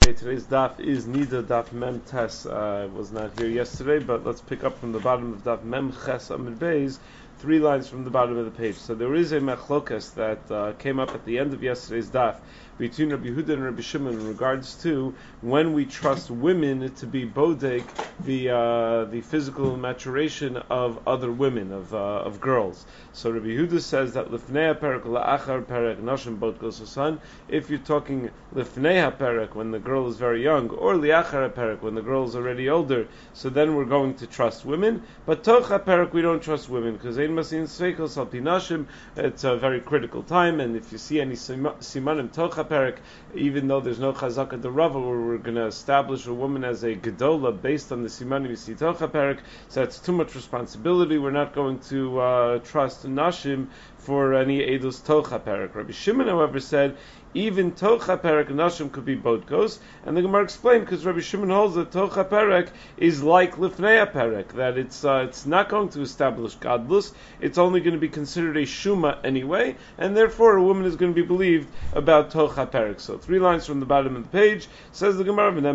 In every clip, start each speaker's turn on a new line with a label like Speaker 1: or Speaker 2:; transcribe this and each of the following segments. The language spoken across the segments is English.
Speaker 1: Okay, today's daf is Nida Daf Mem Tes. Was not here yesterday, but let's pick up from the bottom of Daf Mem Ches Amud Beis, 3 lines from the bottom of the page. So there is a machlokas that came up at the end of yesterday's daf between Rabbi Yehuda and Rabbi Shimon in regards to when we trust women to be bodek the physical maturation of other women, of girls. So Rabbi Yehuda says that lifnei haperek la'achar perek nashim bodkos hasan. If you're talking lifnei haperek when the girl is very young, or li'achar haperek when the girl is already older, so then we're going to trust women. But toch haperek we don't trust women because ein masin sveikos al pinashim. It's a very critical time, and if you see any simanim toch haperek, even though there's no chazaka de rava where we're going to establish a woman as a gedola based on the simanim yisi toch haperek, so that's too much responsibility. We're not going to trust nashim for any edus toch haperek. Rabbi Shimon, however, said even toch haperek nashim could be bodkos, and the Gemara explained because Rabbi Shimon holds that toch haperek is like lifnei haperek, that it's not going to establish gadlus, it's only going to be considered a shuma anyway, and therefore a woman is going to be believed about toch haperek. So 3 lines from the bottom of the page says the Gemara, the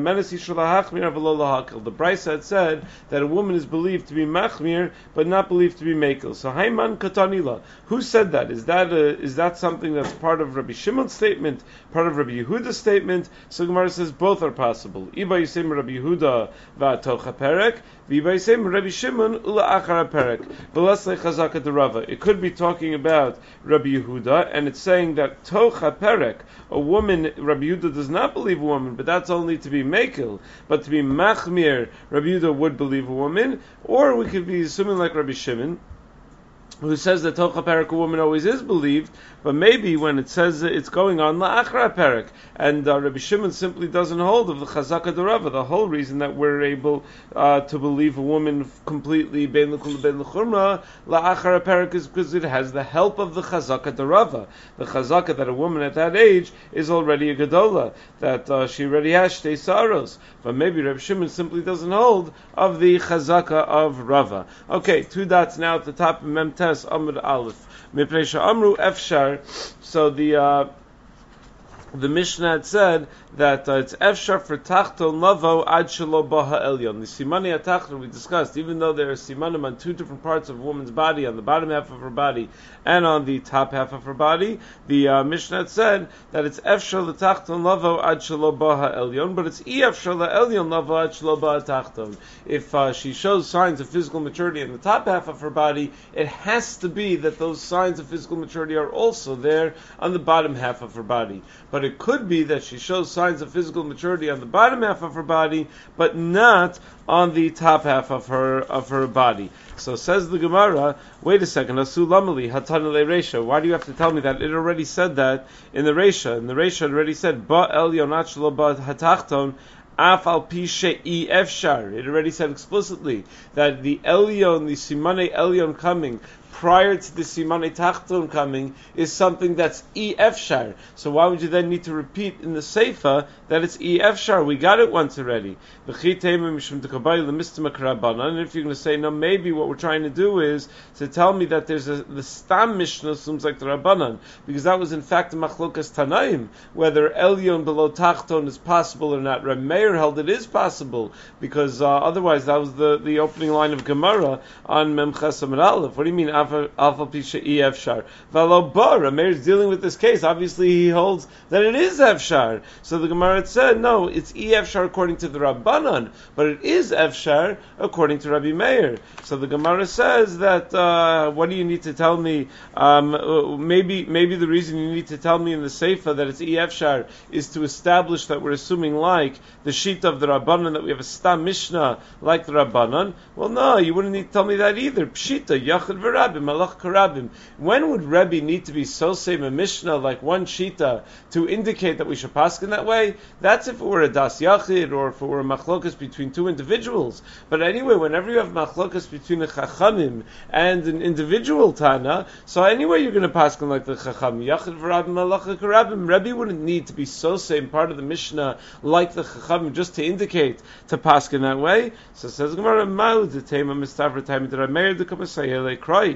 Speaker 1: Brisa had said that a woman is believed to be machmir but not believed to be mekel. So hayman katanila, who said that? Is that something that's part of Rabbi Shimon's statement, part of Rabbi Yehuda's statement? So Gemara says both are possible. Iba yisem Rabbi Yehuda va'toch haperek, v'iba yisem Rabbi Shimon ula'achar haperek. V'lasle chazaka derava. It could be talking about Rabbi Yehuda, and it's saying that toch haperek, a woman, Rabbi Yehuda does not believe a woman, but that's only to be mekel. But to be machmir, Rabbi Yehuda would believe a woman, or we could be assuming like Rabbi Shimon, who says that toch haperek, a woman always is believed, but maybe when it says it's going on la'achra haperek, and Rabbi Shimon simply doesn't hold of the chazaka derava. The whole reason that we're able to believe a woman completely bein l'kul bein l'chumra la'achra haperek is because it has the help of the chazaka derava. The chazaka that a woman at that age is already a gedola, that she already has shtei saros. But maybe Rabbi Shimon simply doesn't hold of the chazaka of Rava. Okay, 2 dots now at the top of Mem Tes Amud Aleph. Mipnei Amru Efshar. So the Mishnah had said that it's efshar for tachton lavo ad shelo baha elyon. The simani atachton we discussed, even though there are simanim on 2 different parts of a woman's body, on the bottom half of her body and on the top half of her body, the Mishnah had said that it's efshar l'tachton lavo ad shelo baha elyon, but it's efshar la'elyon lavo ad shelo baha tachton. If she shows signs of physical maturity in the top half of her body, it has to be that those signs of physical maturity are also there on the bottom half of her body. But it could be that she shows signs of physical maturity on the bottom half of her body, but not on the top half of her body. So says the Gemara, wait a second, Asu lamali hatanale reisha. Why do you have to tell me that? It already said that in the reisha. And the reisha already said ba elyon achlo ba hatachton. Af al pi she'i efshar. It already said explicitly that the elyon, the simane elyon coming prior to the simane tachton coming is something that's efshar. So why would you then need to repeat in the seifa that it's efshar? We got it once already. And if you're going to say no, maybe what we're trying to do is to tell me that there's the stam mishnah seems like the rabbanan, because that was in fact the machlokas tanaim whether elyon below tachton is possible or not. Reb Meir held it is possible because otherwise that was the opening line of Gemara on Mem Ches Amud Aleph. What do you mean? Alpha Pisha Efshar. Valo Bar, Rameir is dealing with this case. Obviously, he holds that it is Efshar. So the Gemara had said, no, it's Efshar according to the Rabbanan, but it is Efshar according to Rabbi Meir. So the Gemara says that, what do you need to tell me? Maybe the reason you need to tell me in the Seifa that it's Efshar is to establish that we're assuming like the sheet of the Rabbanan, that we have a Stam Mishnah like the Rabbanan. Well, no, you wouldn't need to tell me that either. Pshita, Yachid V'Rabbi. Malach Karabim. When would Rebbe need to be so same a Mishnah like one Shita to indicate that we should paskin that way? That's if it were a Das Yachid or if it were a machlokas between 2 individuals. But anyway, whenever you have machlokas between a Chachamim and an individual Tana, so anyway you're going to paskin like the Chacham. Yachid V'Rabim Malach Karabim. Rebbe wouldn't need to be so same part of the Mishnah like the Chachamim just to indicate to paskin that way. So says Gemara, Ma'u the Tema Mistavra Time that I married the Kabasayele Cry.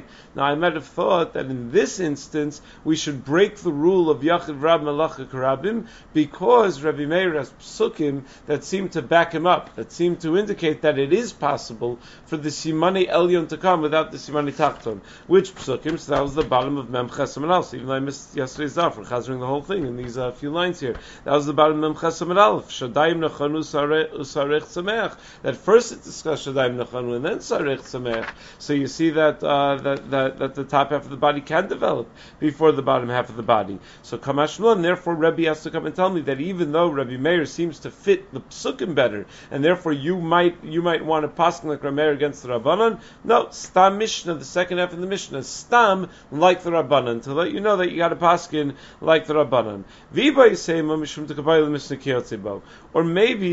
Speaker 1: Now I might have thought that in this instance we should break the rule of Yachid Rab Malacha Karabim, because Rabbi Meir has psukim that seem to back him up, that seem to indicate that it is possible for the Simani Elyon to come without the Simani Tachton. Which psukim? So that was the bottom of Mem Chesam and Aleph. Even though I missed yesterday's daf for chazering the whole thing in these few lines here. That was the bottom of Mem Chesam and Aleph. Shadayim Nachanu Usarech Tzemech. That first it discussed Shadayim Nachanu and then Sarech Tzemech. So you see that that the top half of the body can develop before the bottom half of the body. So Kamash Mlan, therefore Rebbe has to come and tell me that even though Rabbi Meir seems to fit the psukim better, and therefore you might want to paskin like Rabbi Meir against the Rabbanan, no, Stam Mishnah, the second half of the Mishnah, Stam like the Rabbanan, to let you know that you got to paskin like the Rabbanan. Viba Yisema Mishum Tekabayil Mishnah Kiyotzebo. Or maybe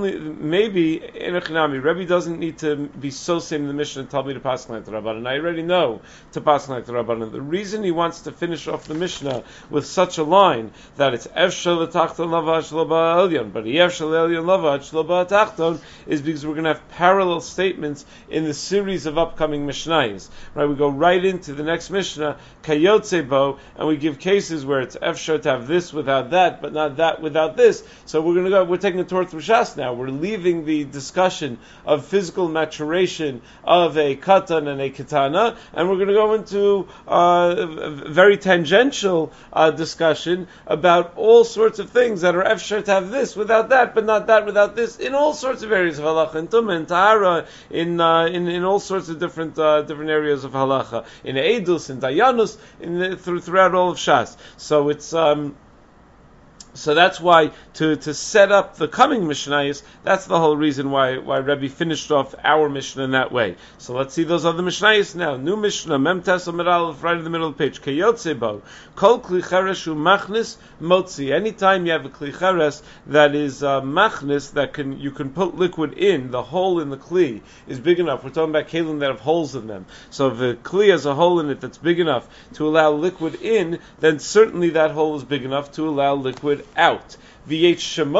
Speaker 1: Enochinami, Rebbe doesn't need to be so same in the Mishnah and tell me to paskin like the Rabbanan. I already know to paskin like the Rabbanan. The reason he wants to finish off the Mishnah with such a line that it's Efshel L'Tachton Lavash L'Ba Elyon, but Efshel Elyon Lavash L'Ba Tachton is because we're going to have parallel statements in the series of upcoming Mishnayos. Right, we go right into the next Mishnah, Kayotzebo, and we give cases where it's Efshel to have this without that, but not that without this. So we're taking a tour through Shas now. We're leaving the discussion of physical maturation of a katan and a katana, and we're going to go into a very tangential discussion about all sorts of things that are efshar to have this without that, but not that without this, in all sorts of areas of halacha, in tumah, in tahara, in all sorts of different areas of halacha, in edus, in dayanus, throughout all of Shas. So it's so that's why to set up the coming Mishnayos, that's the whole reason why Rebbe finished off our Mishnah in that way. So let's see those other Mishnayos now. New Mishnah, Mem Tes Amud Aleph, right in the middle of the page. Kayotzebo, Kol Kli Cheres Hu Machnis Motzi. Anytime you have a Kli Cheres that is Machnis, that you can put liquid in, the hole in the Kli is big enough. We're talking about kelim that have holes in them. So if a Kli has a hole in it that's big enough to allow liquid in, then certainly that hole is big enough to allow liquid out. But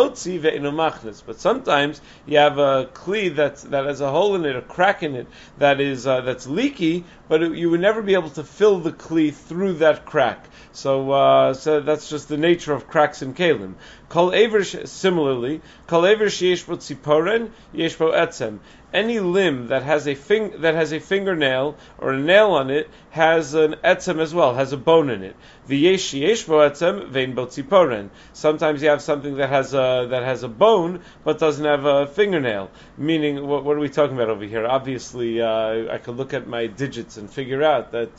Speaker 1: sometimes you have a kli that has a hole in it, a crack in it, that's leaky, but you would never be able to fill the kli through that crack. So that's just the nature of cracks in kelim. Similarly, kol ever sheyesh bo tziporen, yesh bo etzem. Any limb that has a fingernail or a nail on it has an etzem as well, has a bone in it. V'yesh yesh bo etzem vein bo tziporen. Sometimes you have something that has a bone but doesn't have a fingernail. Meaning, what are we talking about over here? Obviously, I could look at my digits and figure out that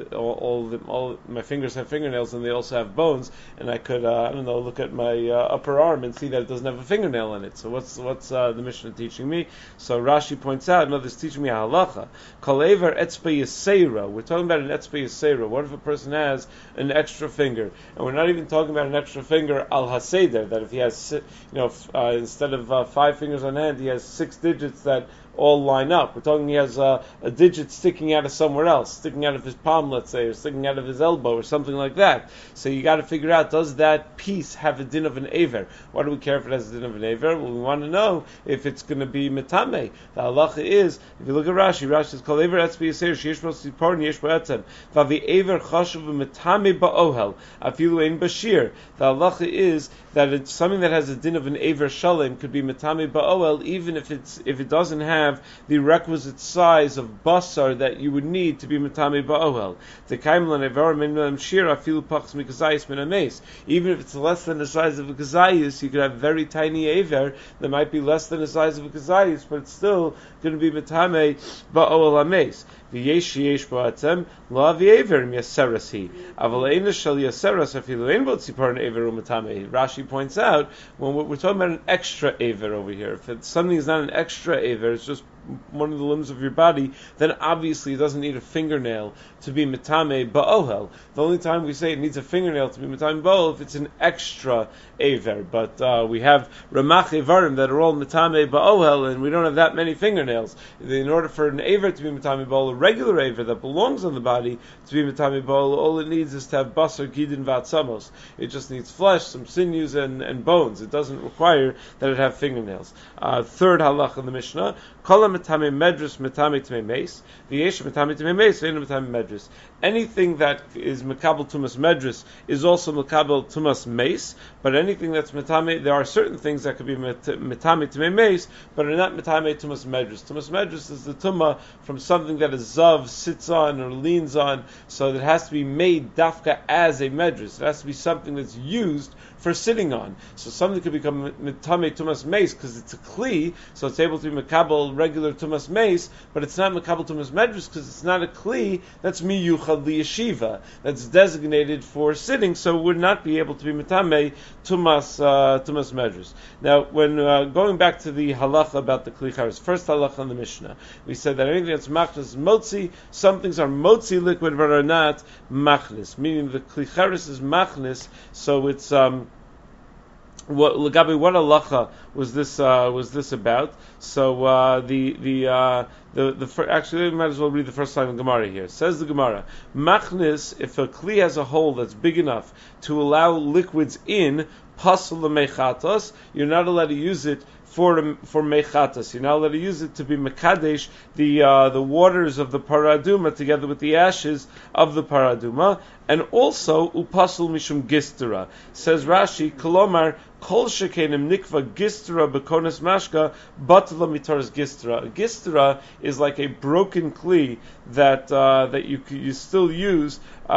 Speaker 1: all my fingers have fingernails and they also have bones. And I could look at my upper arm and see that it doesn't have a fingernail in it. So what's the Mishnah teaching me? So Rashi points out, no, this is teaching me a halacha. Kalever etzpe yisera. We're talking about an etzpe yisera. What if a person has an extra finger? And we're not even talking about an extra finger al haseder, that if he has, instead of 5 fingers on hand, he has 6 digits that all line up. We're talking he has a digit sticking out of somewhere else, sticking out of his palm, let's say, or sticking out of his elbow, or something like that. So you got to figure out, does that piece have a din of an aver? Why do we care if it has a din of an aver? Well, we want to know if it's going to be metame. The halacha is, if you look at Rashi says, "Kol aver etzbi yisir sheyesh bo tzipor and yesh bo etzem, vavi aver chashuv metame ba'ohel afilu ein bashir." The halacha is that it's something that has a din of an aver shalem could be metame ba'ohel, even if it doesn't have the requisite size of basar that you would need to be metame ba'ohel. Even if it's less than the size of a kazayis, you could have very tiny aver that might be less than the size of a kazayis, but it's still going to be metame ba'ohel ames. V'yesh yesh ba'atzem la v'aver yaseras hi. Aval eina shel yaseras afilu ein bo tzipor aver u'metame. Rashi points out, when we're talking about an extra aver over here, if something is not an extra aver, it's just one of the limbs of your body, then obviously it doesn't need a fingernail to be metame ba'ohel. The only time we say it needs a fingernail to be metame ba'ohel if it's an extra aver. But we have ramach evarim that are all metame ba'ohel, and we don't have that many fingernails. In order for an aver to be metame ba'ohel, a regular aver that belongs on the body to be metame ba'ohel, all it needs is to have basar gidin v'atzamos. It just needs flesh, some sinews, and bones. It doesn't require that it have fingernails. Third halach in the Mishnah, kol metame medrus metame tmei meis, v'yesh metame tmei meis, v'yesh metame medrus. Anything that is mekabel tumas medrus is also mekabel tumas meis, but anything that's metame, there are certain things that could be metame tmei meis, but are not metame tumas medrus. Tumas medrus is the tumah from something that a zav sits on or leans on, so it has to be made dafka as a medrus. It has to be something that's used for sitting on. So something could become metame tumas meis because it's a kli, so it's able to be mekabel regular tumas meis, but it's not mekabel tumas medrus because it's not a kli that's miyuchad liyeshiva, that's designated for sitting, so it would not be able to be metame tumas medrus. Now, when going back to the halacha about the kli charis, first halacha in the Mishnah, we said that anything that's machnis is motzi, some things are motzi liquid but are not machnis, meaning the kli charis is machnis, so it's what halacha was this about? So actually, we might as well read the first line of Gemara here. Says the Gemara, machnis, if a kli has a hole that's big enough to allow liquids in, pasul mechatos, you're not allowed to use it for mechatas. You're not allowed to use it to be mekadesh the waters of the paraduma together with the ashes of the paraduma, and also upasul mishum gistera. Says Rashi, kolomar kol shekenim nikva gistera bekonas mashka batla mitaras gistera. Gistera is like a broken kli that you still use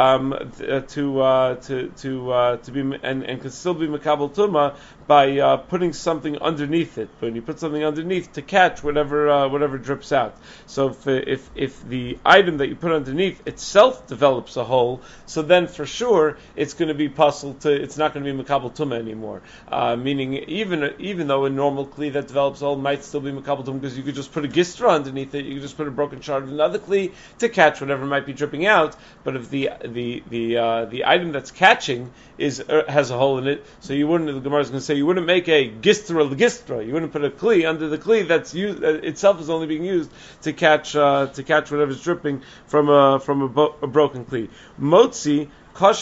Speaker 1: to be and can still be mekabel tuma by putting something underneath it. When you put something underneath to catch whatever drips out. So if the item that you put underneath itself develops a hole, so then for sure it's going to be puzzled to. It's not going to be mekabel tuma anymore. Meaning even though a normal kli that develops a hole might still be mekabel tuma because you could just put a gistra underneath it. You could just put a broken shard of another kli to catch whatever might be dripping out. But if the item that's catching has a hole in it, so you wouldn't. The Gemara is going to say you wouldn't make a gistra l'gistra. You wouldn't put a kli under the kli that's used itself is only being used to catch whatever's dripping from a broken kli. Motzi. If a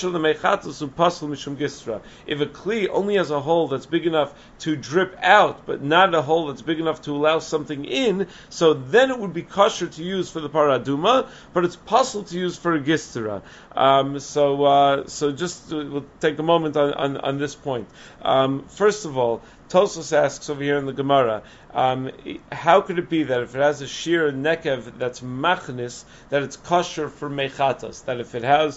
Speaker 1: kli only has a hole that's big enough to drip out, but not a hole that's big enough to allow something in, so then it would be kosher to use for the paraduma, but it's possible to use for a gistera. So just we'll take a moment on this point. First of all, Tosfos asks over here in the Gemara, how could it be that if it has a sheer nekev that's machnis, that it's kosher for mechatas? That if it has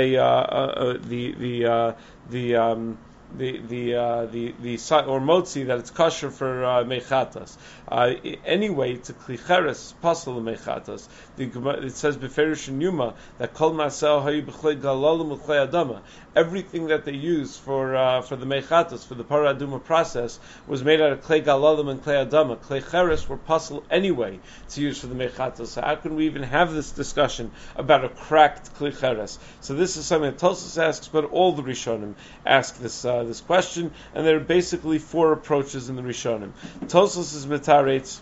Speaker 1: or motzi, that it's kosher for mechatas. Anyway, it's a klicheres pasal mechatas. It says beferish in Yuma that kol masel hayu b'chlei galalim u'chlei adama. Everything that they use for the mechatas, for the paraduma process, was made out of klei galalim and klei adama. Klei cheres were pasal anyway to use for the mechatas. So how can we even have this discussion about a cracked klei cheres? So this is something that Tosfos asks, but all the Rishonim ask this question, and there are basically four approaches in the Rishonim. Tosfos is metaretz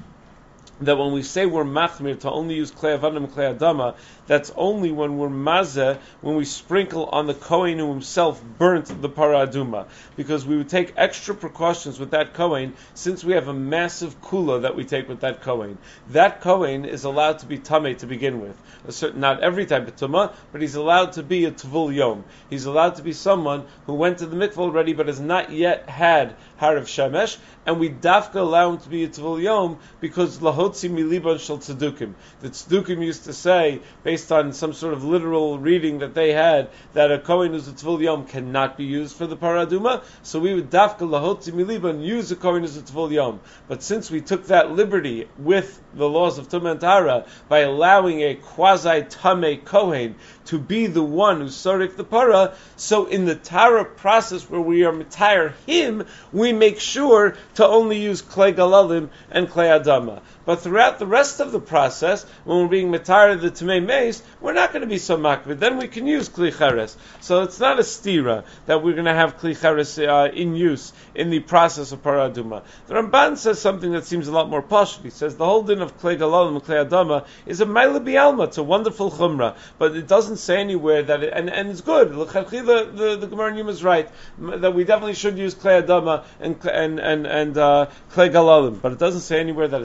Speaker 1: that when we say we're machmir to only use klei avadim and klei adama, that's only when we're mazeh, when we sprinkle on the kohen who himself burnt the paraduma, because we would take extra precautions with that kohen, since we have a massive kula that we take with that kohen. That kohen is allowed to be tameh to begin with. Not every type of tumah, but he's allowed to be a tvul yom. He's allowed to be someone who went to the mikvah already, but has not yet had harav shemesh, and we dafka allow him to be a tvul yom because lahotzi miliban shel tzedukim. The tzedukim used to say, based on some sort of literal reading that they had, that a kohen who's a tvul yom cannot be used for the paraduma, so we would dafka lahotzi miliban use a kohen who's a tvul yom. But since we took that liberty with the laws of tumah and tahara by allowing a quasi tameh kohen to be the one who sarik the para, so in the tahara process where we are mitayar him, we make sure to only use klei galalim and klei adama. But throughout the rest of the process, when we're being mitayar the tamei meis, we're not going to be so makbid. Then we can use kli cheres. So it's not a stira that we're going to have kli cheres in use in the process of paraduma. The Ramban says something that seems a lot more posh. He says the whole din of klei galalim and klei adama is a maila bialma, it's a wonderful chumrah, but it doesn't say anywhere that it, and it's good. The Gemara in Yuma is right that we definitely should use klei adama and klei galalim, but it doesn't say anywhere that it's possible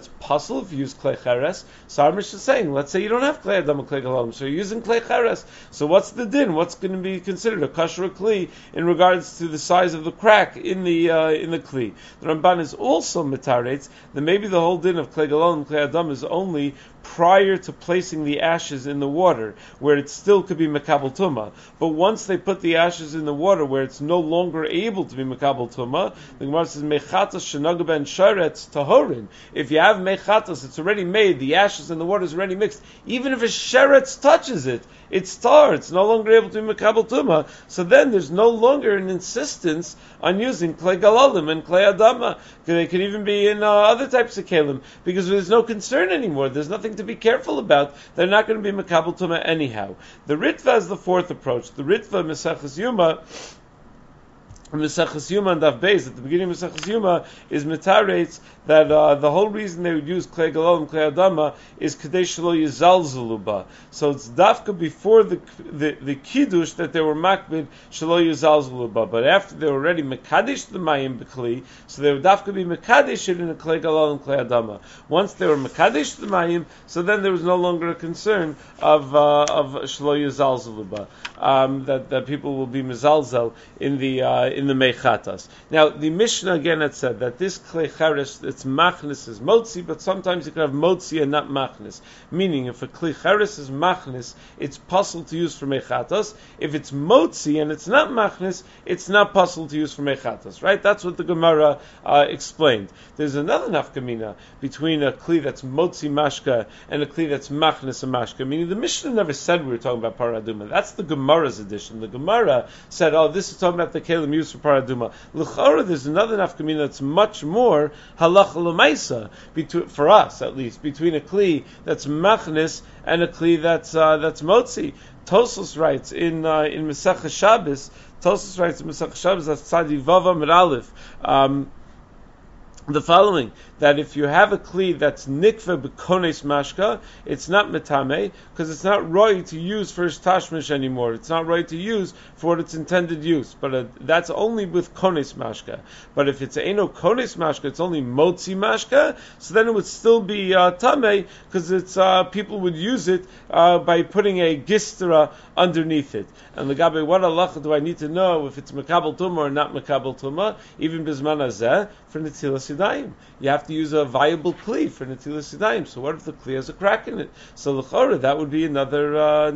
Speaker 1: possible if you use klei cheres. So Amish is saying, let's say you don't have klei adam and klei galalim, so you're using klei cheres. So what's the din? What's going to be considered a kosher kli in regards to the size of the crack in the kli? The Ramban is also mitaretz that maybe the whole din of klei galalim and klei adam is only prior to placing the ashes in the water, where it still could be mekabel tumah. But once they put the ashes in the water, where it's no longer able to be mekabel tumah, the Gemara says mechatas shenaga ben sharetz tahorin. If you have mechatas, it's already made. The ashes and the water is already mixed. Even if a sheretz touches it, it's tar. It's no longer able to be mekabel tumah. So then there's no longer an insistence on using klei galalim and klei adama. They could even be in other types of kelim, because there's no concern anymore. There's nothing to be careful about. They're not going to be mekabel tumah anyhow. The Ritva is the fourth approach. The Ritva Meseches Yuma, Meseches Yuma and Daf Beis, at the beginning of Meseches Yuma, is mitaretz that the whole reason they would use klei galal and klei adama is kadei shelo yizalzelu ba. So it's dafka before the kiddush that they were makbid shelo yizalzelu ba. But after they were already mekadesh the mayim b'kli, so they would dafka be mekadesh in a klei galal and klei adama. Once they were mekadesh the mayim, so then there was no longer a concern of shelo yizalzelu ba, that people will be mizalzel in the mechatas. Now the Mishnah again had said that this klei cheres, its machnis is motzi, but sometimes you can have motzi and not machnis. Meaning, if a klei cheres is machnis, it's possible to use for mechatas. If it's motzi and it's not machnis, it's not possible to use for mechatas. Right? That's what the Gemara explained. There's another nafkamina between a klei that's motzi mashka and a klei that's machnis and mashka. Meaning, the Mishnah never said we were talking about paraduma. That's the Gemara's edition. The Gemara said, "Oh, this is talking about the kelim used for paraduma." L'chara, there's another nafkamina that's much more halacha l'maisa, for us at least, between a kli that's machnis and a kli that's motzi. Tosfos writes in Mesechus Shabbos. Tosfos writes in Mesechus Shabbos that's Tzadi Vava Meralif. The following, that if you have a kli that's nikva b'kones mashka, it's not metame, because it's not right to use for his tashmish anymore. It's not right to use for what its intended use. But that's only with kones mashka. But if it's eno kones mashka, it's only motzi mashka, so then it would still be tame, because it's people would use it by putting a gistera underneath it. And legabe, what halacha do I need to know if it's mekabel tumah or not mekabel tumah? Even bizman hazeh for netilas yadayim, you have to use a viable kli for netilas yadayim. So what if the kli has a crack in it? So l'chora, that would be another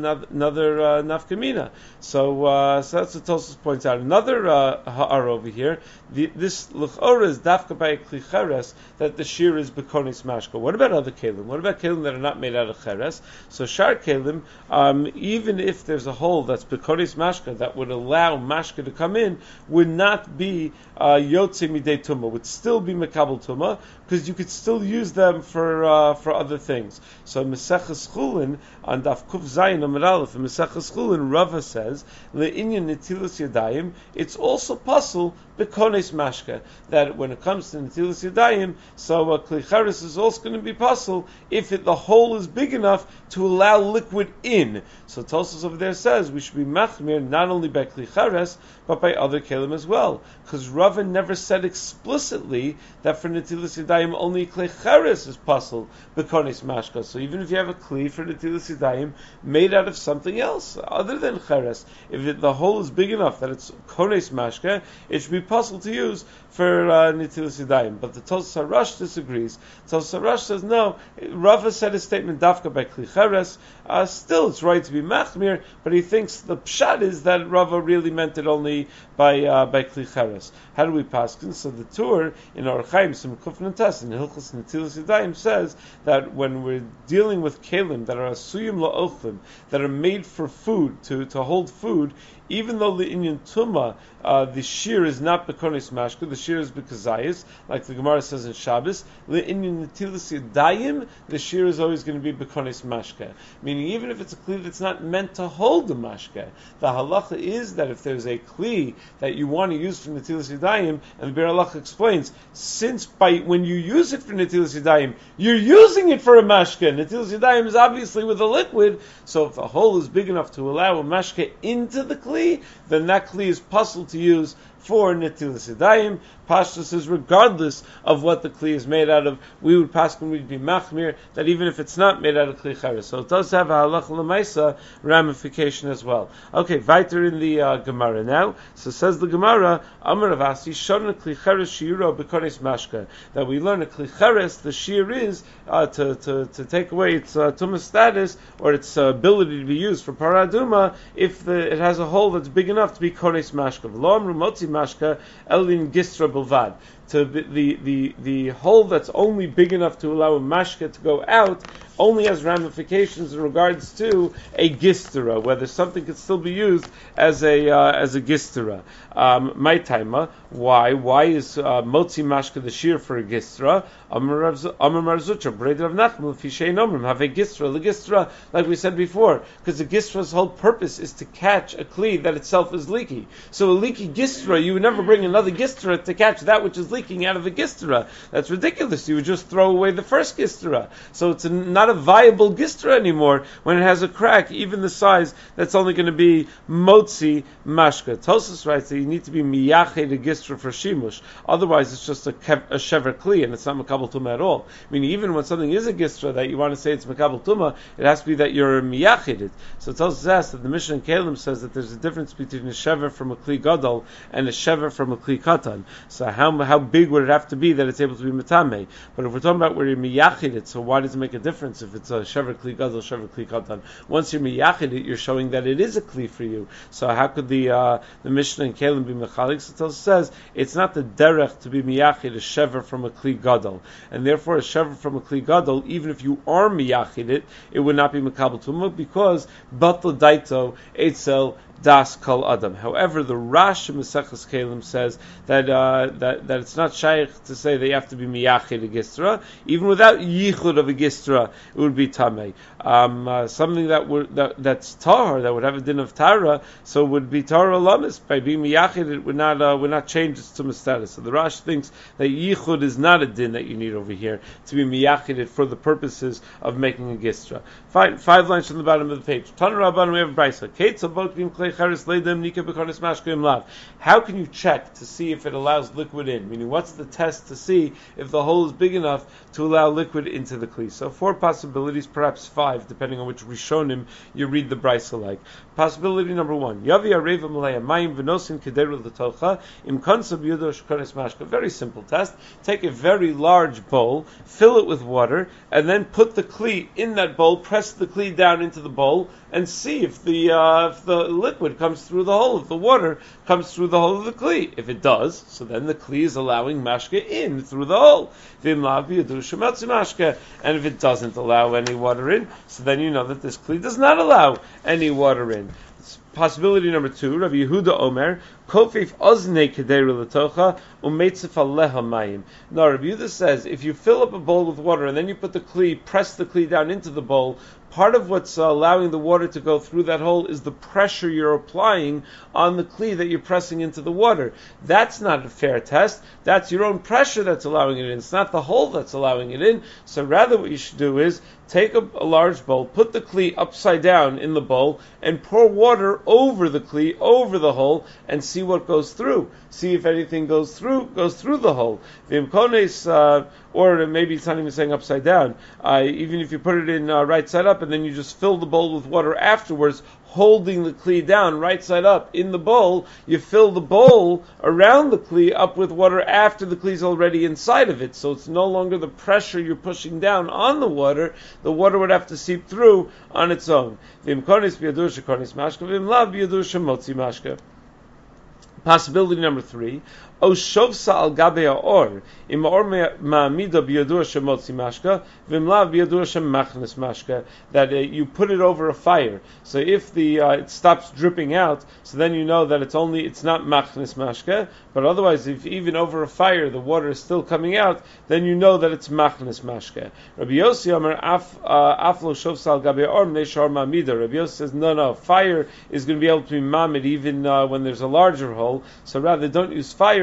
Speaker 1: nafkamina. So that's what Tosfos points out. Another ha'ara over here. This l'chora is dafka by a kli cheres that the shear is bekonis mashka. What about other kelim? What about kelim that are not made out of cheres? So shar kelim, even if there's a hole that's bekonis mashka that would allow mashka to come in, would not be yotze midei tumah. Would still be mekabel tumah, because you could still use them for other things. So Meseches Chulin on Daf Kuf Zayin Amud Aleph, in Meseches Chulin, Rava says le'inyan netilas yadayim, it's also possible bekones mashka, that when it comes to netilas yadayim, so kli cheres is also going to be possible if the hole is big enough to allow liquid in. So Tosfos over there says we should be machmir not only by kli cheres but by other kelim as well, because Rava never said explicitly that for netilas yadayim only klei cheres is possible bekones mashka. So even if you have a kli for netilas yadayim made out of something else other than cheres, if the hole is big enough that it's kones mashka, it should be possible to use for netilas yadayim. But the Tosfos Harash disagrees. Tosfos Harash says no. Rava said his statement dafka by kli cheres. Still, it's right to be machmir, but he thinks the pshat is that Rava really meant it only by kli cheres. How do we paskin? So the Tur in Orach Chaim Sim Kuf Nantes in Hilchos Netilas Yadayim says that when we're dealing with kelim that are asuyim la'ochlim, that are made for food, to hold food, even though the inyan tumah, the shear is not bekonis mashka, the shear is bekazayis, like the Gemara says in Shabbos, the inyan netilas yadayim, the shear is always going to be bekonis mashka. Meaning, even if it's a kli that's not meant to hold the mashka, the halacha is that if there's a kli that you want to use for netilas yadayim, and the Be'er Halacha explains, since when you use it for netilas yadayim, you're using it for a mashka. Netilas yadayim is obviously with a liquid, so if the hole is big enough to allow a mashka into the kli, then that kli is possible to use for Netilas Yadayim. Pashtus says regardless of what the kli is made out of, we would pass when we'd be machmir that even if it's not made out of kli cheres. So it does have a halacha l'maisa ramification as well. Okay, weiter in the Gemara now. So says the Gemara, Amar Avasi shona kli cheres shiuro b'kones mashka, that we learn a kli cheres, the shir is to take away its tumah status or its ability to be used for paraduma if it has a hole that's big enough to be kones mashka. V'lo amru motzi mashka elin gistra bilvad. To the hole that's only big enough to allow a mashka to go out only has ramifications in regards to a gistera, whether something could still be used as a gistera. My timer, why? Why is motzi mashka the shear for a gistera? Amar Marzucha, Breder of Nachman, Fishay Nomrim, have a gistera, the gistera, like we said before, because the gistera's whole purpose is to catch a kli that itself is leaky. So a leaky gistera, you would never bring another gistera to catch that which is leaking out of a gistera. That's ridiculous. You would just throw away the first gistera. So it's not a viable gistera anymore when it has a crack, even the size that's only going to be motzi mashka. Tosas writes that you need to be miyached a gistera for shimush. Otherwise, it's just a shever kli, and it's not makabel tuma at all. I mean, even when something is a gistera that you want to say it's makabel tuma, it has to be that you're miyached it. So Tosas asks that the Mishnah in Kalim says that there's a difference between a shever from a kli gadol and a shever from a kli katan. So how big would it have to be that it's able to be metame? But if we're talking about where you're miyachid it, so why does it make a difference if it's a shever kli gadol, shever kli katan? Once you're miyachid it, you're showing that it is a kli for you. So how could the Mishnah in Kalim be mechalik? So it says it's not the derech to be miyachid a shever from a kli gadol, and therefore a shever from a kli gadol, even if you are miyachid it would not be mekabel tumah because batal daito etzel das kol adam. However, the Rash in Maseches Kalim says that it's not shaykh to say that you have to be miyachid a gistra. Even without yichud of a gistra, it would be tamei. Something that's tahar, that would have a din of tara, so it would be tahar alamis. By being miyachid, it would not change its tumah status. So the Rash thinks that yichud is not a din that you need over here to be miyachid it for the purposes of making a gistra. Five lines from the bottom of the page. Tan Rabban, we have a brisa. How can you check to see if it allows liquid in? Meaning, what's the test to see if the hole is big enough to allow liquid into the kli? So 4 possibilities, perhaps 5, depending on which rishonim you read the brisa like. Possibility number 1: Yavi areva malaya mayim v'nosin kederu l'tocha im konsa b'yodo shkones mashka. Very simple test. Take a very large bowl, fill it with water, and then put the kli in that bowl. Press the kli down into the bowl, and see if the liquid comes through the hole, if the water comes through the hole of the kli. If it does, so then the kli is allowing mashka in through the hole. And if it doesn't allow any water in, so then you know that this kli does not allow any water in. Possibility number 2, Rabbi Yehuda Omer, Kofif Oznei Kederu L'tocha Umetzif Aleha Mayim. Now, Rabbi Yehuda says, if you fill up a bowl with water and then you put the kli, press the kli down into the bowl, part of what's allowing the water to go through that hole is the pressure you're applying on the kli that you're pressing into the water. That's not a fair test. That's your own pressure that's allowing it in. It's not the hole that's allowing it in. So rather what you should do is take a large bowl, put the kli upside down in the bowl, and pour water over the kli, over the hole, and see what goes through. See if anything goes through the hole. Or maybe it's not even saying upside down. Even if you put it in right side up, and then you just fill the bowl with water afterwards, holding the kli down right side up in the bowl, you fill the bowl around the kli up with water after the kli is already inside of it. So it's no longer the pressure you're pushing down on the water. The water would have to seep through on its own. Possibility number 3, O shovsa al gabe ha'or, im ha'or ma'amida b'yadur shemotzi mashka, v'imlav b'yadur shemachnes mashka, that you put it over a fire. So if it stops dripping out, so then you know that it's not machnes mashka, but otherwise if even over a fire the water is still coming out, then you know that it's machnes mashka. Rabbi Yossi Omer, aflo shovsa al gabe ha'or m'neshar ma'amida. Rabbi Yossi says, no, fire is going to be able to be mamid even when there's a larger hole, so rather don't use fire,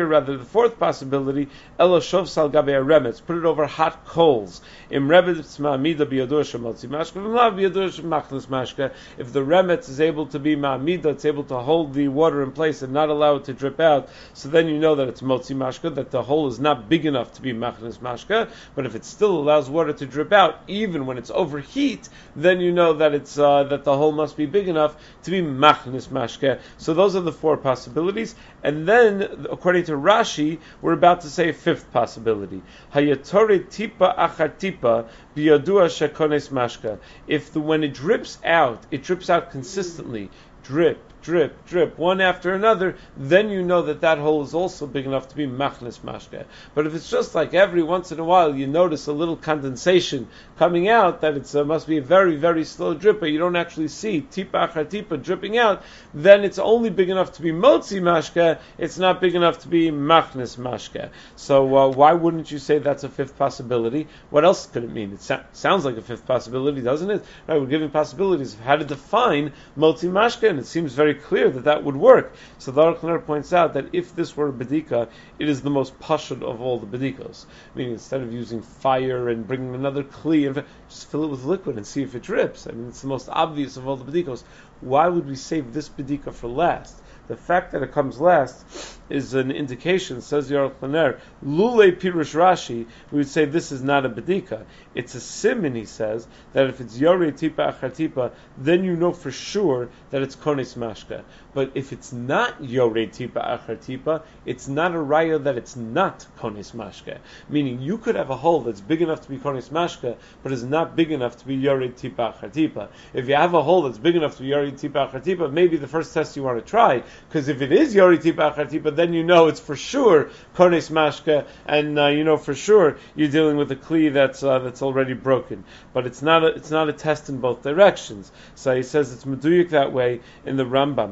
Speaker 1: rather the fourth possibility, elo shov sal gabe remetz, put it over hot coals. Im remetz ma'amida biyadur shemotzi mashka, v'mlav biyadur shemachnas mashka. If the remetz is able to be ma'amida, it's able to hold the water in place and not allow it to drip out, so then you know that it's motzi mashka, that the hole is not big enough to be machnas mashka. But if it still allows water to drip out, even when it's overheat, then you know that it's that the hole must be big enough to be machnas mashka. So those are the four possibilities. And then, according to Rashi, we're about to say a fifth possibility. Hayatore tipa achar tipa biyadua shekones mashka. If when it drips out consistently, drip, drip, drip, one after another, then you know that that hole is also big enough to be machnes mashke. But if it's just like every once in a while you notice a little condensation coming out, that it must be a very, very slow drip, but you don't actually see tipa achar tipa dripping out, then it's only big enough to be motzi mashke, it's not big enough to be machnes mashke. So why wouldn't you say that's a fifth possibility? What else could it mean? It sounds like a fifth possibility, doesn't it? Right, we're giving possibilities of how to define motzi mashke, and it seems very clear that would work. So the Aruch LaNer points out that if this were a bedika, it is the most pashut of all the bedikos. Meaning, instead of using fire and bringing another kli, and just fill it with liquid and see if it drips. I mean, it's the most obvious of all the bedikos. Why would we save this bedika for last? The fact that it comes last is an indication, says the Aruch LaNer, Lule Pirush Rashi, we would say this is not a bedika. It's a siman, he says, that if it's Yorei Tipa Achar Tipa, then you know for sure that it's Kones Mashka. But if it's not Yorei Tipa Achar Tipa, it's not a raya that it's not Kones Mashka. Meaning, you could have a hole that's big enough to be Kones Mashka, but is not big enough to be Yorei Tipa Achar Tipa. If you have a hole that's big enough to be Yorei Tipa Achar Tipa, maybe the first test you want to try, because if it is Yorei Tipa Achar Tipa, then you know it's for sure Kones Mashka, and you know for sure you're dealing with a kli that's already broken. But it's not a test in both directions. So he says it's meduyik that way in the Rambam.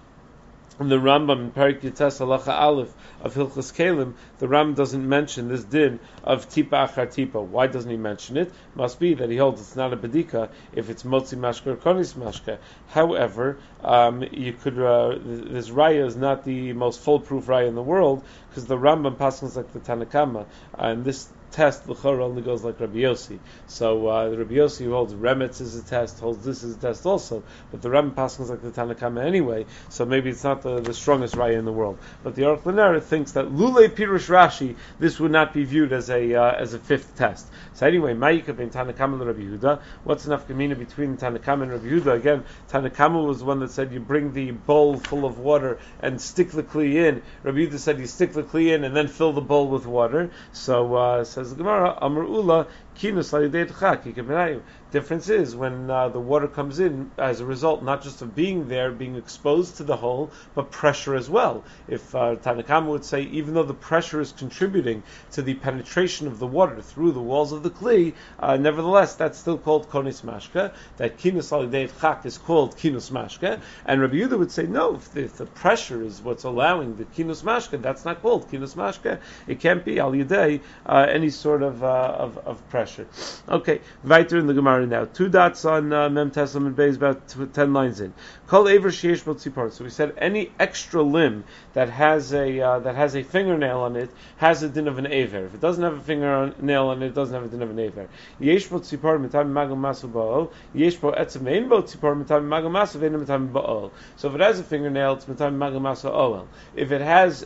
Speaker 1: In the Rambam, in Parak Yites Halacha Aleph of Hilchos Kelim, the Rambam doesn't mention this din of Tipa Achar Tipa. Why doesn't he mention it? Must be that he holds it's not a bedika if it's Motzi Mashka or Konis Mashka. However, you could this raya is not the most foolproof raya in the world, because the Rambam passes like the Tanakama, and this test l'chora only goes like Rabbi Yossi. So the Rabbi Yossi who holds remetz is a test, holds this is a test also. But the Rambam passes like the Tanakama anyway. So maybe it's not the strongest raya in the world. But the Aruch LaNer thinks that Lule Pirush Rashi, this would not be viewed as a fifth test. So anyway, Ma'ika ben Tanakama and Rabbi Yehuda. What's enough kamina between Tanakama and Rabbi Yehuda? Again, Tanakama was the one that said you bring the bowl full of water and stick the kli in. Rabbi Yehuda said you stick the kli in and then fill the bowl with water. So says the Gemara, Amar Ula, Kinus Ladei. Difference is when the water comes in as a result not just of being there, being exposed to the hole, but pressure as well. If Tanakama would say even though the pressure is contributing to the penetration of the water through the walls of the kli, nevertheless that's still called konis mashka. That kinus alidei chak is called kinus mashka. And Rabbi Yehuda would say no, if the pressure is what's allowing the kinus mashka, that's not called kinus mashka. It can't be al yidei any sort of pressure. Okay, weiter in the Gemara now. 2 dots on Mem Teslam and Beis, about 10 lines in. Kol Eiver Sheyesh Bo Tzipor. So we said any extra limb that has a fingernail on it has a din of an Eiver. If it doesn't have a fingernail on it, it doesn't have a din of an Eiver. Yesh Bo Tzipor Mitam Magam Masu Ba'ol. Yesh Bo Etzem Ein Bo Tzipor Mitam Magam Masu Vein Mitam Ba'ol. So if it has a fingernail, it's Mitam Magam Masu Oel. If it has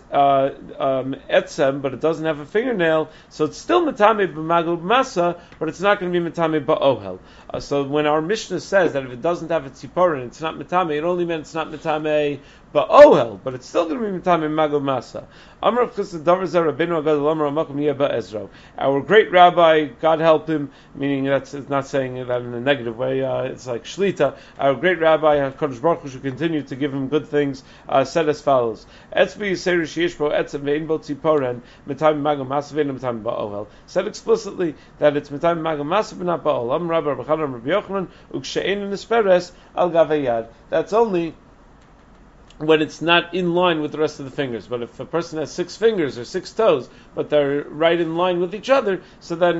Speaker 1: Etzem, but it doesn't have a fingernail, so it's still Mitame B'Magam Masa, but it's not going to be Mitame Ba'ohel. So when our Mishnah says that if it doesn't have a tziporin, it's not Mitame, it only meant it's not Mitame Ba'ohel, but it's still going to be Mitame Magov Masa. Our great rabbi, God help him, meaning that's it's not saying that in a negative way, it's like Shlita, our great rabbi, HaKadosh Baruch Hu should continue to give him good things, said as follows. Said explicitly that it's Mitame Magov Masa but not Ba'ol. That's only when it's not in line with the rest of the fingers. But if a person has 6 fingers or 6 toes, but they're right in line with each other, so then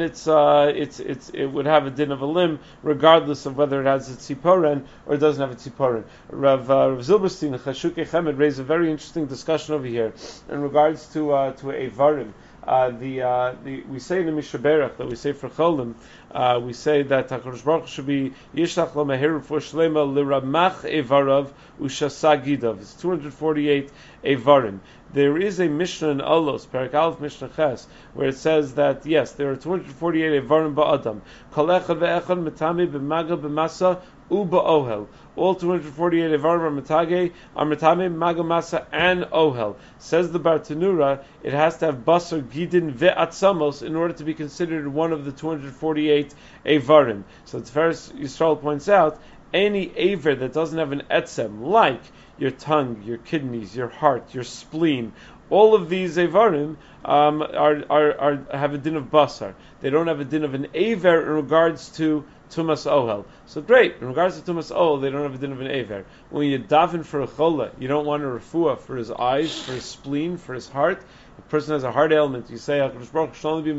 Speaker 1: it would have a din of a limb, regardless of whether it has a tziporen or it doesn't have a tziporen. Rav Zilberstein, Chashukei Chemed, raised a very interesting discussion over here in regards to Eivarim. We say in the Mishnah Berach that we say for Cholim, we say that HaKadosh Baruch Hu should be Yishlach lo meher for Shlema liramach evarav ushasa gidav. It's 248 evarim. There is a Mishnah in Olos, Perek Aleph Mishnah Ches, where it says that yes, there are 248 evarim ba'adam. Kol echad ve'echad mitami b'maga b'masa u'ba'ohel. All 248 evarim are mitame, maga, masa, and ohel. Says the Bartanura, it has to have basar, gidin, ve'atzamos in order to be considered one of the 248 evarim. So the Tiferes Yisrael points out, any aver that doesn't have an etzem, like your tongue, your kidneys, your heart, your spleen, all of these evarim have a din of basar. They don't have a din of an aver in regards to tumas ohel. So great, in regards to tumas ohel, they don't have a din of an aver. When you daven for a chola, you don't want a refuah for his eyes, for his spleen, for his heart. A person has a heart ailment, you say, HaKadosh Baruch should only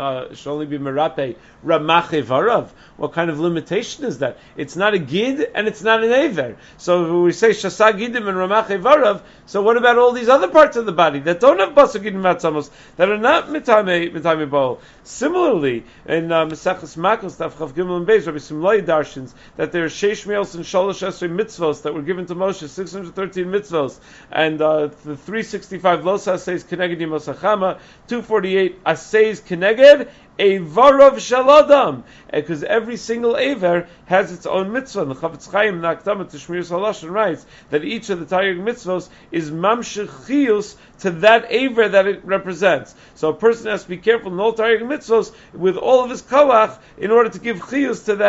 Speaker 1: be merape ramach evarav. What kind of limitation is that? It's not a gid and it's not an aver. So when we say shasa gidim and ramach evarav, so what about all these other parts of the body that don't have basar gidim matzamos, that are not mitame bowl? Similarly, in Mesechus Makos, Daf Chav Gimel and Beis, Rabbi Simlai darshins that there are sheish meals and shalosh esrei mitzvos that were given to Moshe, 613 mitzvos, and the 365 losa says keneged yimosachama, 248 asays keneged Evarov Shaladam, because every single Aver has its own mitzvah. And the Chavetz Chaim Nakdama Tishmir Salashon writes that each of the Taryag mitzvahs is mamshech chiyus to that Aver that it represents. So a person has to be careful in all Taryag mitzvahs with all of his koach in order to give chiyus to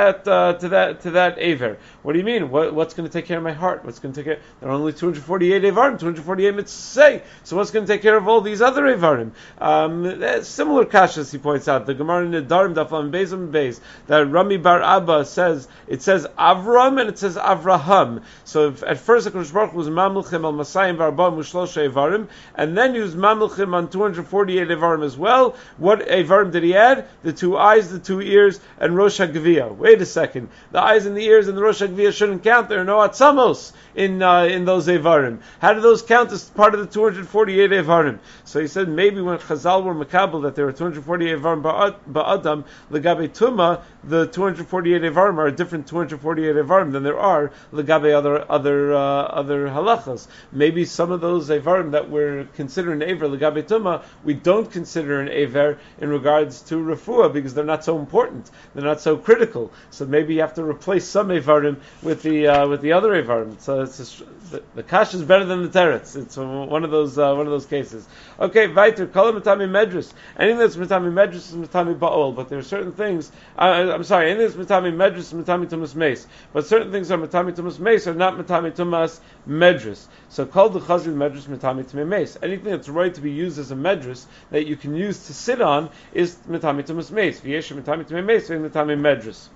Speaker 1: that Aver. What do you mean? What's going to take care of my heart? What's going to take care? There are only 248 Avarim, 248 mitzvahs say. So what's going to take care of all these other Avarim? Similar kashas, he points out. The Gemara in the Darim Daflam Beis and Beis that Rami Bar Abba says Avram and it says Avraham. So at first the Kodesh Baruch Hu was Mamluchim al Masayim Varba Mushloshe Evarim, and then he was Mamluchim on 248 Evarim as well. What Evarim did he add? The 2 eyes, the 2 ears, and Rosh HaGeviyah. Wait a second. The eyes and the ears and the Rosh HaGeviyah shouldn't count. There are no atzamos in those Evarim. How do those count as part of the 248 Evarim? So he said maybe when Chazal were Makabel that there were 248 Evarim Ba'adam, Legabe Tuma, the 248 Evarim are a different 248 Evarim than there are Legabe other halachas. Maybe some of those Evarim that we're considering Aver Legabe Tuma, we don't consider an Aver in regards to Refuah because they're not so important, they're not so critical. So maybe you have to replace some Evarim with the other Evarim. So the kash is better than the teretz. It's one of those cases. Okay, weiter. Kol Matami Medrus. Anything that's Matami Medrus is Matami Ba'ol, but there are certain things. Anything that's Matami Medrus is Matami Tumas Meis, but certain things are Matami Tumas Meis are not Matami Tumas Medrus. So called the Chazir Medrus Matami Tumas Meis. Anything that's right to be used as a Medrus that you can use to sit on is Matami Tumas Meis. V'yesh Matami Tumas Meis and Matami Medrus.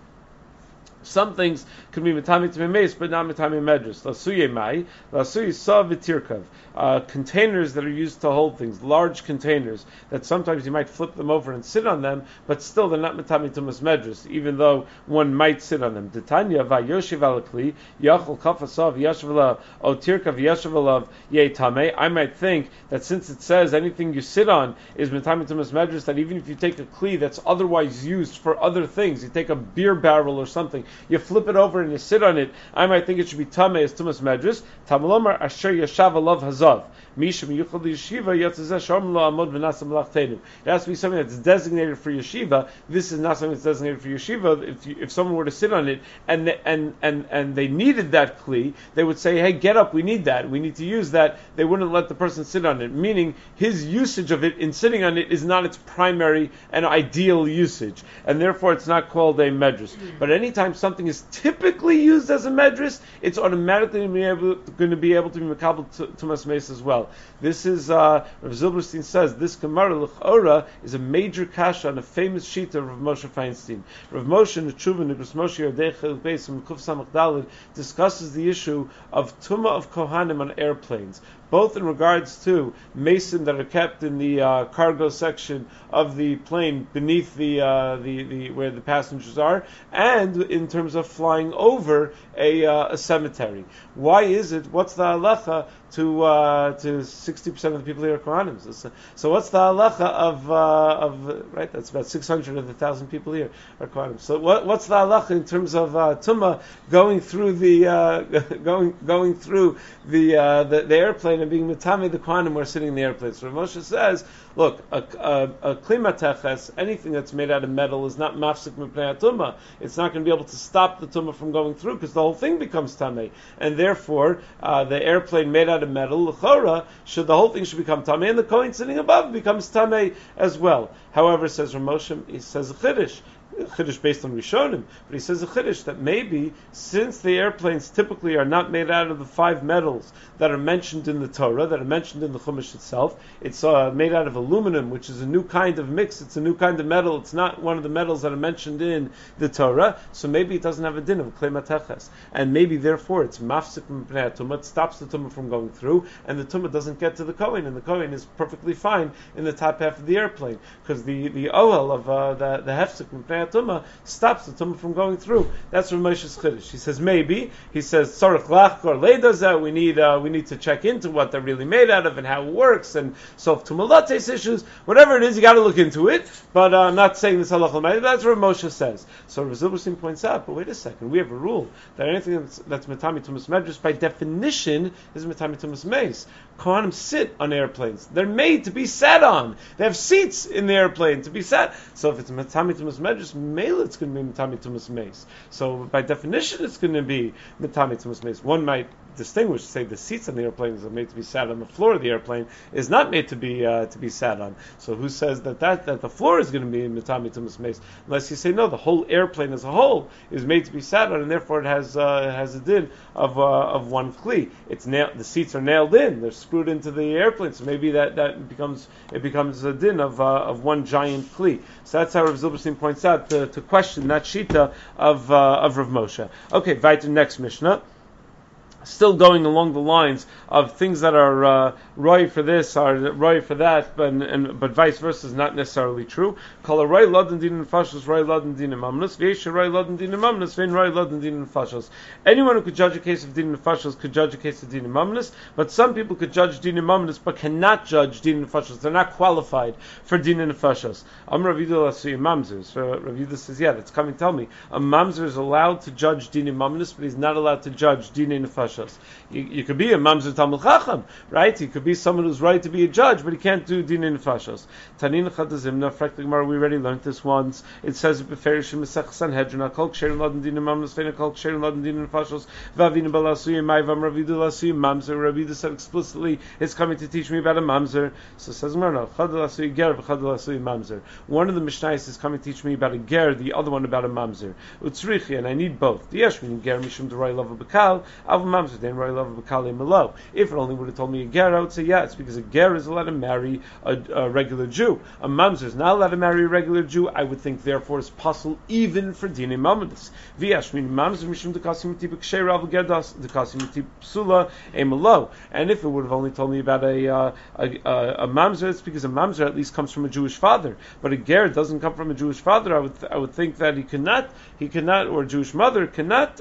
Speaker 1: Some things could be mitami tmemeis, but not mitami medrus. Lasuye mai, lasuye sa v'tirkav. Containers that are used to hold things, large containers that sometimes you might flip them over and sit on them, but still they're not mitami tumas medrus, even though one might sit on them. Detanya vayoshiv alakli yachol kafasav yashavalav o tirkav yashavalav yetame. I might think that since it says anything you sit on is mitami tumas medrus, that even if you take a kli that's otherwise used for other things, you take a beer barrel or something, you flip it over and you sit on it, I might think it should be tameh as tumas medrus. Tamalomar asher yashav alav hazav. Mishum yuchal yeshiva yatzazeh shalom lo amod v'nasam malachteinu. It has to be something that's designated for yeshiva. This is not something that's designated for yeshiva. If someone were to sit on it and they needed that kli, they would say, "Hey, get up! We need that. We need to use that." They wouldn't let the person sit on it. Meaning, his usage of it in sitting on it is not its primary and ideal usage, and therefore it's not called a medrus. But anytime something is typically used as a medrash, it's automatically going to be able to be makabel tumas meis as well. This is Rav Zilberstein says this Gemara l'chora is a major kasha on a famous sheet of Rav Moshe Feinstein. Rav Moshe in the Tshuva Nigros Moshe Yerdei Chiluk Beis from Kuf Samach Daled discusses the issue of tumah of kohanim on airplanes, both in regards to mason that are kept in the cargo section of the plane beneath the where the passengers are, and in terms of flying over a cemetery. Why is it? What's the halacha to 60% of the people here are kohanim? So what's the halacha of right? That's about 600 of the 1,000 people here are kohanim. So what's the halacha in terms of tumah going through the going through the airplane and being mitame the kohanim who are sitting in the airplane? So Moshe says, look, a klimateches, anything that's made out of metal, is not mafsik mipnei tumah. It's not going to be able to stop the tumah from going through because the whole thing becomes tamei, and therefore the airplane made out of metal, l'chora, the whole thing should become tamei, and the kohen sitting above becomes tamei as well. However, says Ramoshim, he says a chiddush based on Rishonim, but he says a chiddush that maybe since the airplanes typically are not made out of the 5 metals that are mentioned in the Torah, that are mentioned in the Chumash itself, it's made out of aluminum, which is a new kind of mix, it's a new kind of metal, it's not one of the metals that are mentioned in the Torah, so maybe it doesn't have a din of klei mateches, and maybe therefore it's mafsik mipnei tumah, it stops the tumah from going through, and the tumah doesn't get to the kohen, and the kohen is perfectly fine in the top half of the airplane, because the ohel of the hefsik mipnei tumah stops the tumah from going through. That's Rav Moshe's chiddush. He says maybe. He says tzarich lachkor leidazeh. We need to check into what they're really made out of and how it works. And so if tumalates issues, whatever it is, you got to look into it. But I'm not saying this halach l'mayim. That's what Moshe says. So Rav Zilberstein points out. But wait a second. We have a rule that anything that's metami tumas medrash by definition is metami tumas meis. Kohanim sit on airplanes. They're made to be sat on. They have seats in the airplane to be sat. So if it's metami tumas medrash, it's going to be metami tumas meis. So by definition, it's going to be metami tumas meis. One might distinguish, say the seats on the airplane are made to be sat on. The floor of the airplane is not made to be sat on. So who says that the floor is going to be metami tumas meis? Unless you say no, the whole airplane as a whole is made to be sat on, and therefore it has a din of one kli. The seats are nailed in; they're screwed into the airplane. So maybe that becomes a din of one giant kli. So that's how Rav Zilberstein points out to question that shita of Rav Moshe. Okay, weiter next Mishnah. Still going along the lines of things that are roy for this, are roy for that, but vice versa is not necessarily true. Kol a roy laden din nefashos, roy laden din mamnus, v'yesh roy laden din mamnus, v'ein roy laden din nefashos. Anyone who could judge a case of din nefashos could judge a case of din mamnus, but some people could judge din mamnus but cannot judge din nefashos. They're not qualified for din nefashos. Rav Yehuda l'asui mamzer. So Rav Yehuda says, yeah, that's coming. Tell me, a mamzer is allowed to judge din mamnus, but he's not allowed to judge din nefashos. You could be a mamzer talmid chacham, right? He could be someone who's right to be a judge, but he can't do dinei nefashos. Tanin chadazimna, frankly, Gemara, we already learned this once. It says beferish mesech Sanhedrin, kol ksherin laden dinei mamnus, veina kol ksherin laden dinei nefashos, v'avinu balasui ma'avam Rav Yehuda l'asui mamzer. Rav Yehuda said explicitly, it's coming to teach me about a mamzer. So it says Gemara, no, chad l'asui ger, v'chad l'asui mamzer. One of the mishnayos is coming to teach me about a ger, the other one about a mamzer. Utzrichi, and I need both. The yeshmin ger mishum d'roi lava bekal, av mamzer then roi lava bekal malo. If it only would have told me a ger, I would say yeah, it's because a ger is allowed to marry a regular Jew. A mamzer is not allowed to marry a regular Jew. I would think therefore it's possible even for dinei mamadus. V'yashmin mamzer mishum d'kasim mitib k'shei rav gerdas d'kasim mitib psula emalo. And if it would have only told me about a mamzer, it's because a mamzer at least comes from a Jewish father. But a ger doesn't come from a Jewish father. I would think that he cannot, or a Jewish mother cannot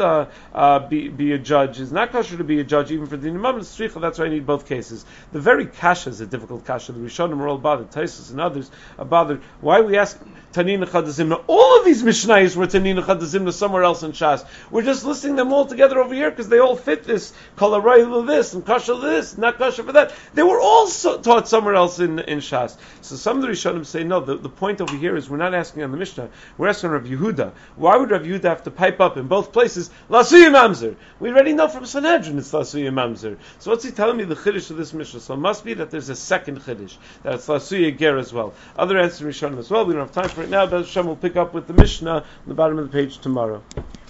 Speaker 1: be a judge. Is not kosher to be a judge even for dinei mamadus. That's why I need both cases. The very kasha is a difficult kasha. The Rishonim are all bothered. Taisus and others are bothered. Why we ask Tanina Chadazimna? All of these Mishnayos were Tanina Chadazimna somewhere else in Shas. We're just listing them all together over here because they all fit this. Kol harayil this and kasha this, not kasha for that. They were all taught somewhere else in Shas. So some of the Rishonim say no. The point over here is we're not asking on the Mishnah. We're asking on Rav Yehuda. Why would Rav Yehuda have to pipe up in both places Lasuya Mamzer? We already know from Sanhedrin it's Lasuya Mamzer. So what's he telling me the chiddush of this Mishnah? So it must be that there's a second chiddush, that it's Lasuya Ger as well. Other answers Rishonim as well. We don't have time for it now, but Hashem will pick up with the Mishnah on the bottom of the page tomorrow.